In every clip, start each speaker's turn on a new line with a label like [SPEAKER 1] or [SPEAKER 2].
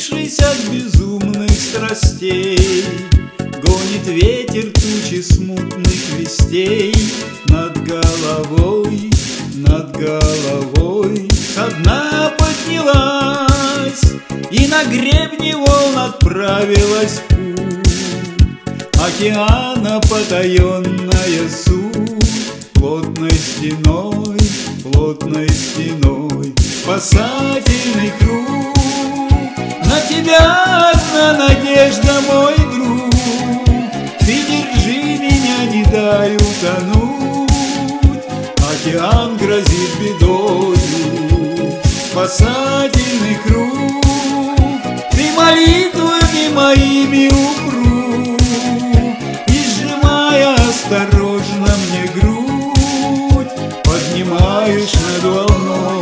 [SPEAKER 1] Напившись от безумных страстей, гонит ветер тучи смутных вестей. Над головой со дна поднялась и на гребне волн отправилась в путь. Океана потаенная суть плотной стеной, спасательный круг. На тебя одна надежда, мой друг, ты держи меня, не дай утонуть. Океан грозит бедою, спасательный круг. Ты молитвами моими упруг, и сжимая осторожно мне грудь, поднимаешь над волною.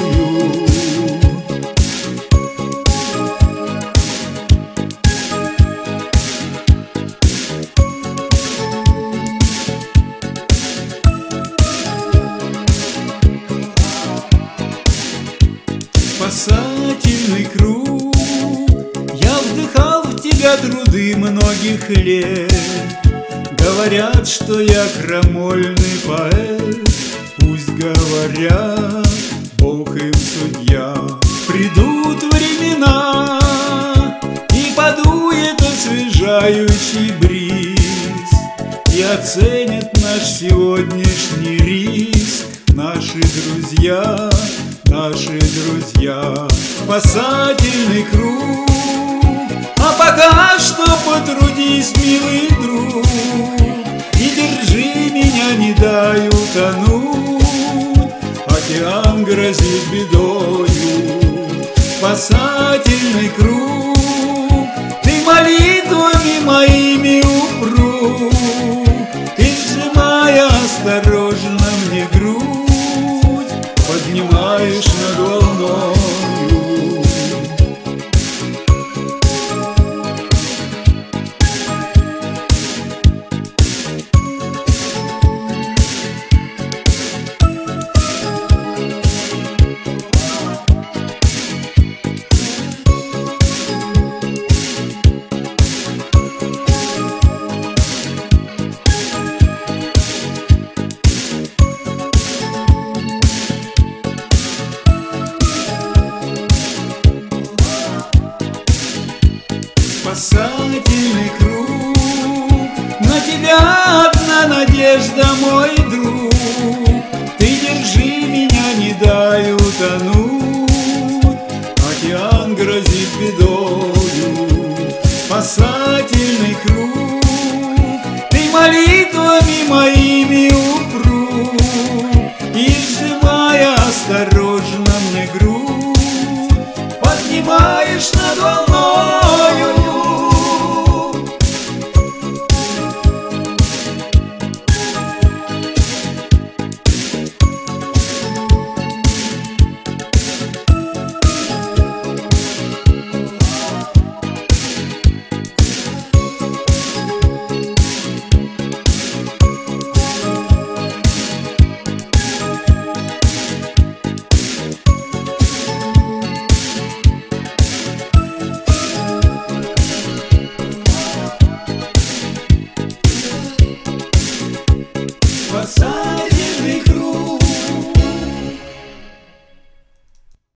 [SPEAKER 1] Спасательный круг, я вдыхал в тебя труды многих лет. Говорят, что я крамольный поэт, пусть говорят, Бог им судья. Придут времена, и подует освежающий бриз, и оценят наш сегодняшний риск наши друзья. Спасательный круг. А пока что потрудись, милый друг, и держи меня, не дай утонуть. Океан грозит бедою, спасательный круг. Ты молитвами моими упруг, и сжимая осторожно мне грудь, поднимаешь над волною. Спасательный круг, на тебя одна надежда, мой друг, ты держи меня, не дай утонуть. Океан грозит бедою, спасательный круг. Ты молитвами моими упруг, и сжимая осторожно мне грудь, поднимаешь над волной.